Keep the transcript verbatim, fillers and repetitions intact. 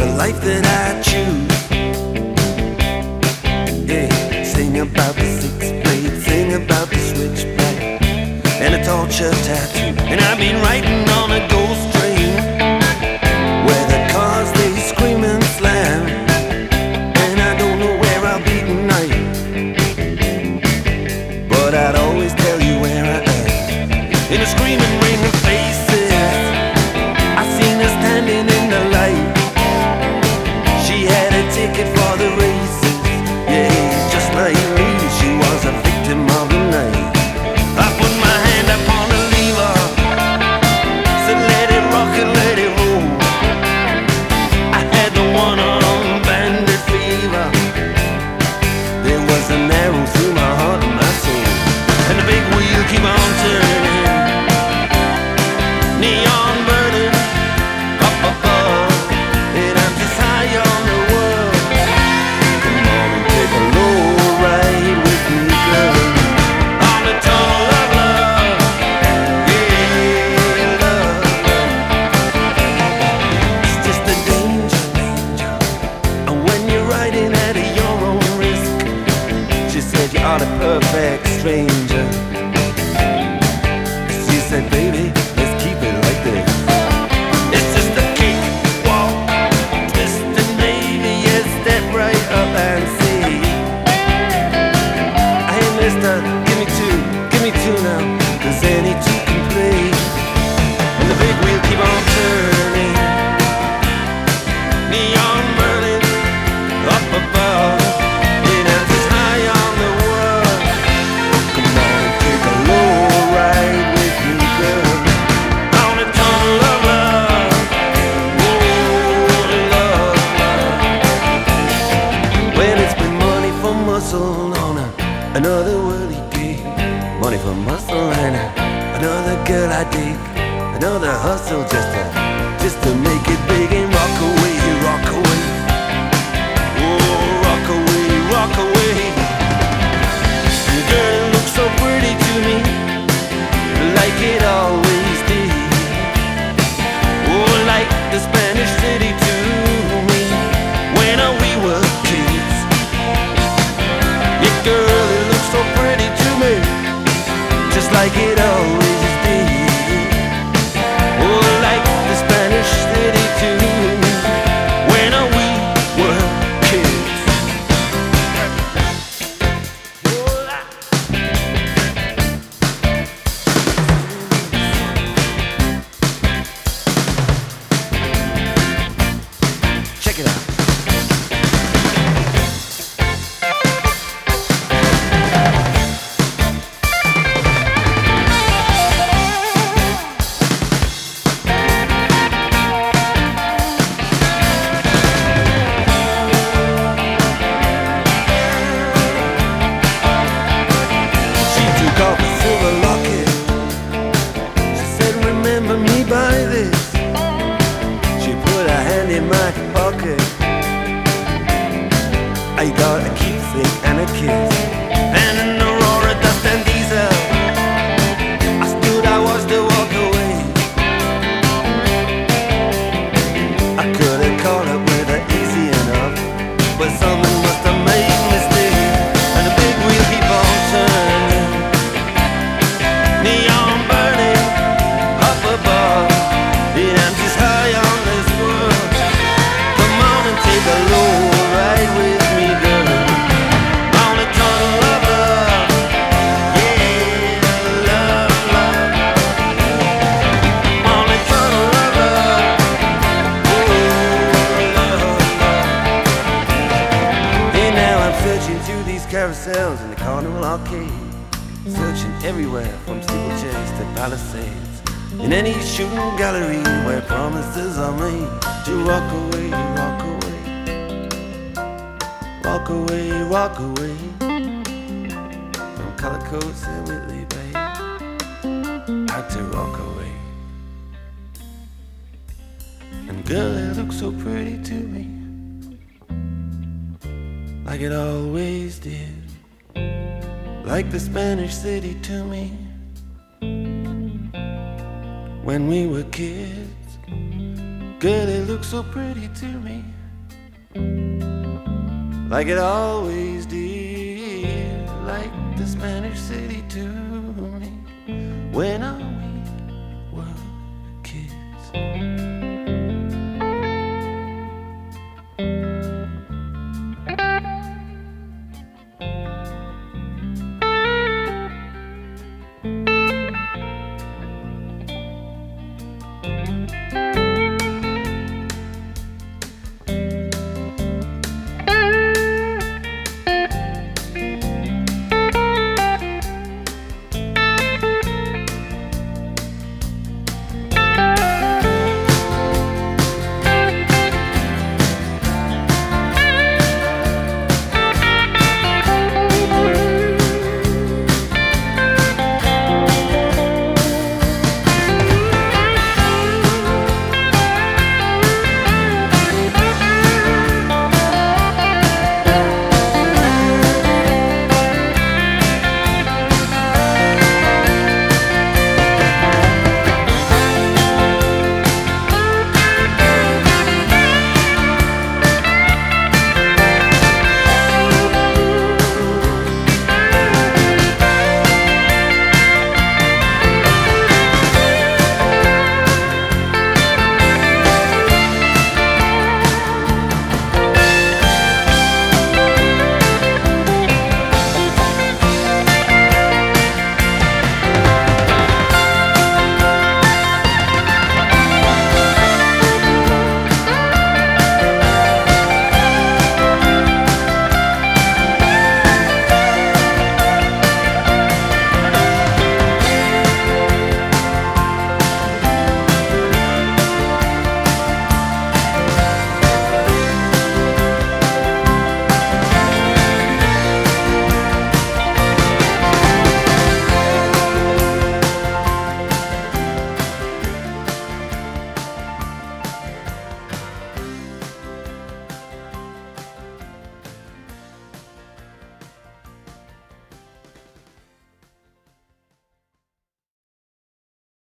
the life that I choose. Yeah, sing about the six blade, sing about the switchback and a torture tattoo. And I've been riding on a ghost train where the cars they scream and slam, and I don't know where I'll be tonight, but I'd always tell you where I am. In a screaming ring of faces, I seen her standing in the light. She had a ticket for the races, yeah, just like me, she was a victim of the night. I put my hand upon the lever, said let it rock and let it roll. I had the one-armed bandit fever. There was an arrow through my heart and my soul, and the big wheel keep on turning, neon burning up above, and I'm just high on the world. Come on and take a low ride with me, girl, on the tunnel of love. Yeah, love. It's just a danger, danger, and when you're riding at your own risk. She said you are the perfect stranger. She said, baby, let's keep it like this. It's just a cake walk, twist and baby, yes, step right up and see. Hey mister, give me two, give me two now, cause any two can play. And the big wheel keep on turning, neon burning up above, and I'm just high on the world. Come on and take a low ride with me, girl, on the tunnel of love. Oh, love, love. When it's been money for muscle on a, another worldly gig, money for muscle and a, another girl I dig, another hustle just to, just to make it big and rock away, rock away. Oh, rock away, rock away. Girl, it looks so pretty to me, like it always did. Oh, like the Spanish city to me, when uh, we were kids. Yeah, girl, it looks so pretty to me, just like it always did. Oh, like the Spanish city to me, when uh, we were kids. Check it out. She took off a silver locket. She said, remember me by this. She put her hand in my pocket. I got a keepsake and a kiss, and an Aurora dust and diesel. I stood, I watched her walk away. I could have caught up with her easy enough, but something must have made me stay. And the big wheel keep on turning, neon burning up above, and I'm just high on this world. Come on and take a low ride with me, girl, on the tunnel of love. Yeah, love, love, on the tunnel of love. Oh, love, love. And now I'm searching through these carousels in the Carnival Arcade, searching everywhere from steeplechase to Palisades, in any shooting gallery where promises are made to walk away, walk away, walk away, walk away from color coats and Whitley Bay. Had to walk away. And girl, it looks so pretty to me, like it always did, like the Spanish city to me, when we were kids. Girl, it looks so pretty to me, like it always did, like the Spanish city to me when I